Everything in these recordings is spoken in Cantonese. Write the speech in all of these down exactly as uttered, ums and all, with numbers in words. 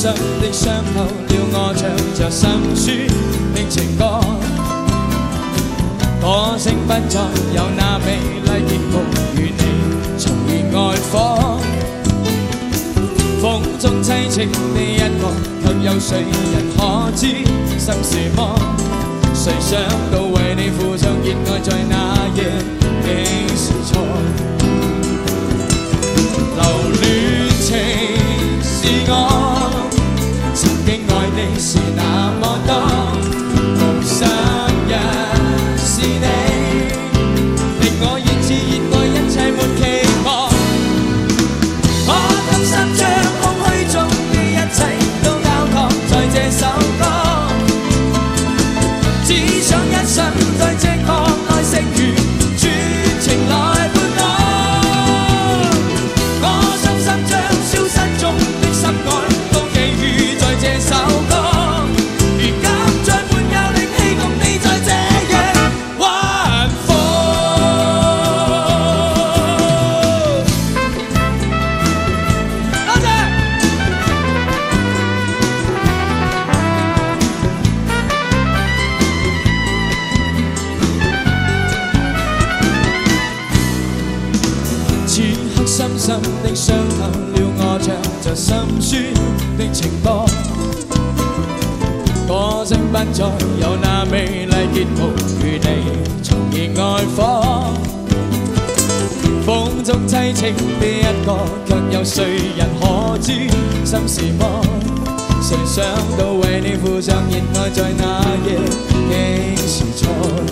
深的傷透了我，唱着心酸的情歌。歌聲不再有那美麗結局，與你重燃愛火。風中凄情的一個，卻有誰人可知心是麼？誰想到為你付上熱愛，在那夜竟是錯。留戀情是我，曾經愛你是那麼多，無想人是你，令我熱熾熱愛，一切沒期望。我甘心將空虛中的一切都交託在這首歌，只想一生在寂寞內剩餘專情來伴我。我深深將消失中的心愛都寄予在這首歌，如今再沒有力氣共你在這夜玩火。多謝。此刻深深的傷透了我，唱着心酸的情歌。歌聲不再有那美麗結局，與你重燃愛火。風中凄情的一個，卻有誰人可知心是麼？誰想到為你付上熱愛，在那夜竟是錯。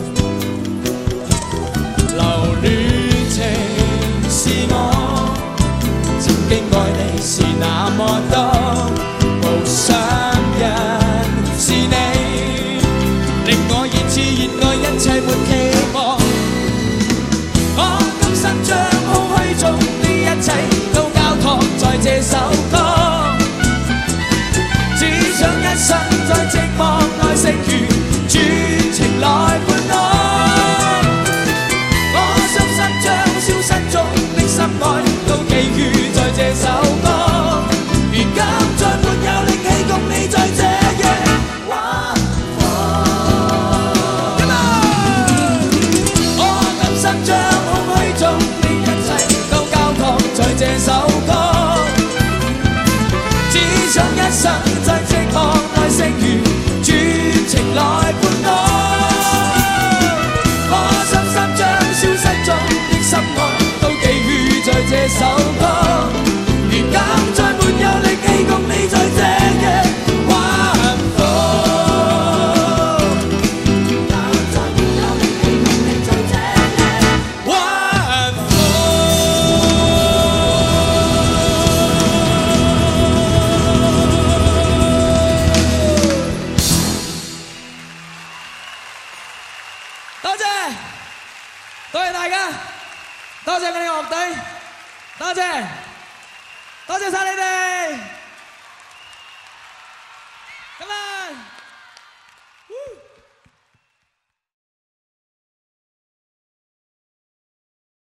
留戀情是我，曾經愛你是那麼多，無想人是你，令我熱熾熱愛，一切沒期望。我甘心將空虛中的一切都交託在這首歌，只想一生在寂寞內剩餘專情來伴我。我深深將消失中的心愛都寄予在這首歌，如今再沒有力氣共你在這夜玩火。我甘心將空虛中的一切都交託在這首歌，只想一生在寂寞內剩餘專情來伴我。我深深將消失中的心愛都寄予在這首歌，如今再沒有力氣共你在這夜玩火。再沒有力氣共你在這夜玩火。多謝，多謝大家，多謝你哋樂隊，多謝，多謝晒你哋。